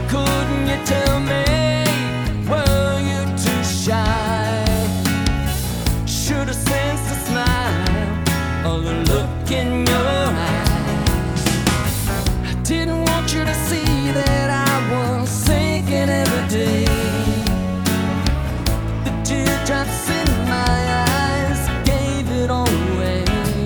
couldn't you tell me? Were you too shy? Should have sensed the smile or the look in your eyes. I didn't want you to see that I was sinking every day. The teardrops in my eyes gave it all away.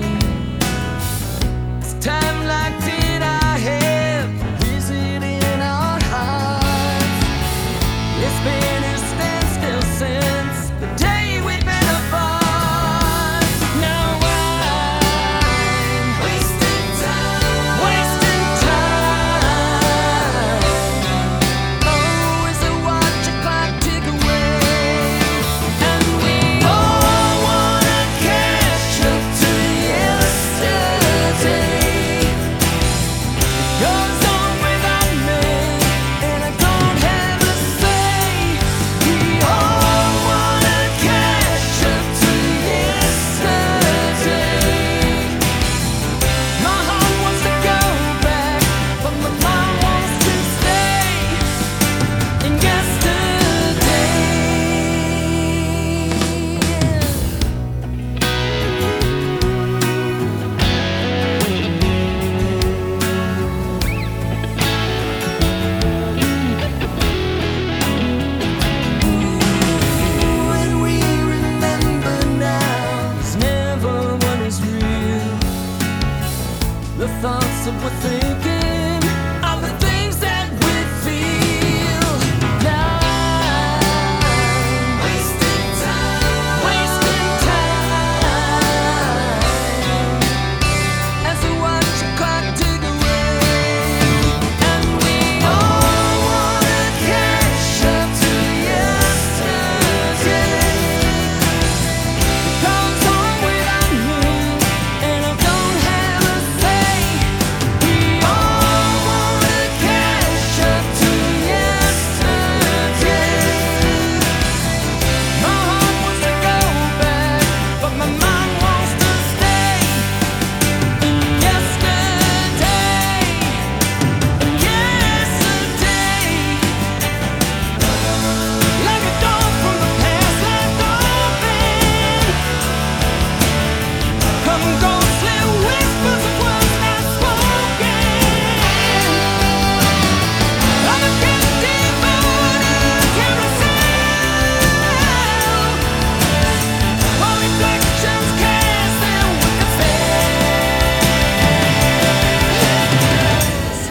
It's time like did I have visiting our hearts. It's been a standstill since the day we've been apart. Now I'm wasting time, wasting time. Oh, is it what your clock tick away? And we all wanna catch up to yesterday. Goes on without me, and I don't have a say. We all wanna catch up to yesterday. My heart wants to go back, but my mind wants to stay in yesterday. When we remember now, it's never what is real. The thoughts that we're thinking are the things that we feel. Now I'm wasting time, wasting time. As we watch the clock tick away, and we all wanna catch up to yesterday. Comes home without me, and I don't have a say. We all wanna catch up to yesterday. My heart wants to go back, but my mind wants to stay in yesterday. Yesterday, like a door from the past left open. Come ghostly whispers of words not spoken. I'm a captive body, carousel. All reflections cast their wicked face.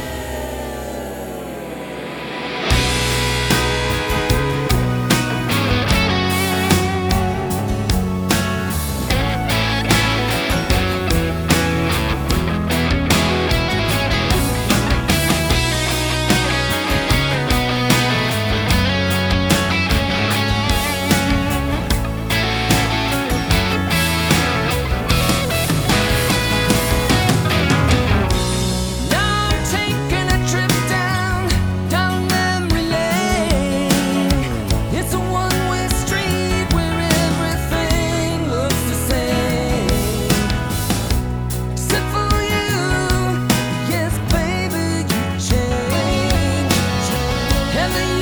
Now I'm taking a trip down memory lane. It's a one-way street where everything looks the same. Except for you, yes, baby, you changed. And the